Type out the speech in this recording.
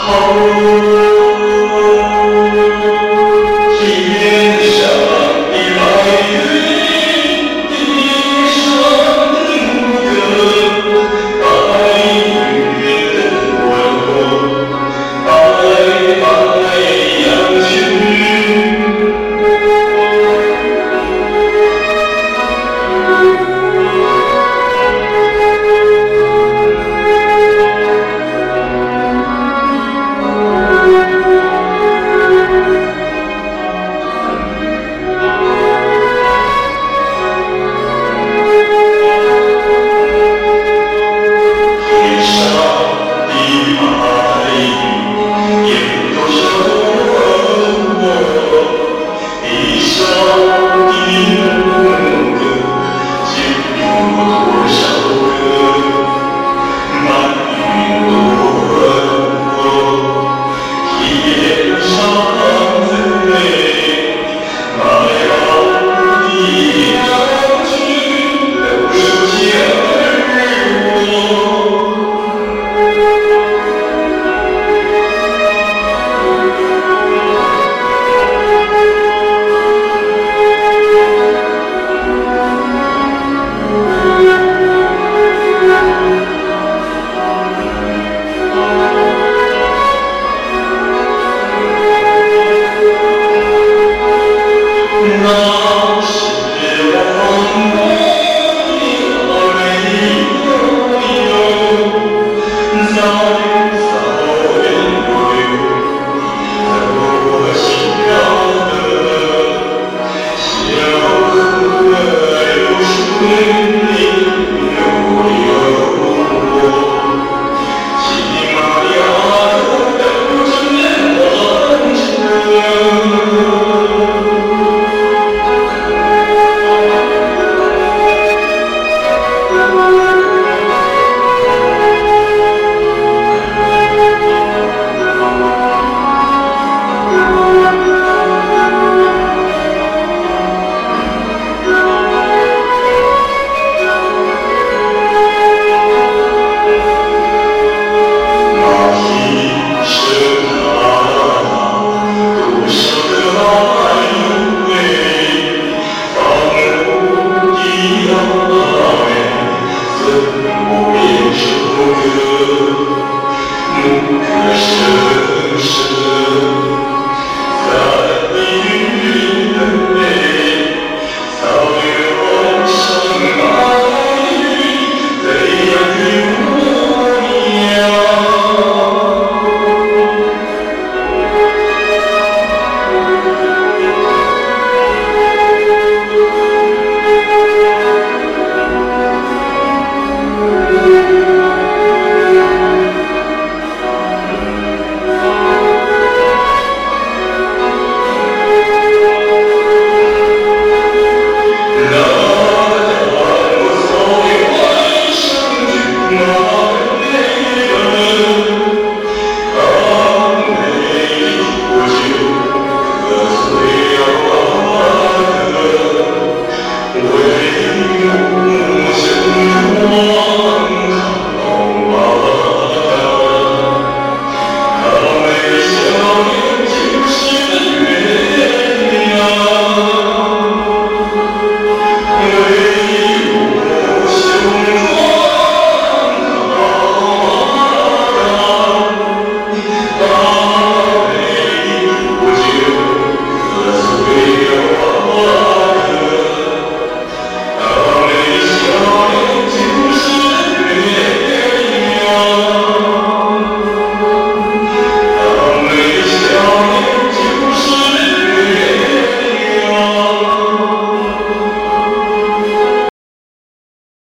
天上的白云，地上的牧歌，白云的问候，白白羊群。天上的白云，有多少我？地上的牧歌，就有多少个？白云多问候，天上最美，白白的羊群都是节日那是我风光的美悠悠，在草原在我心绕的小河流水悠悠，骑马呀都正完成。牧歌声声。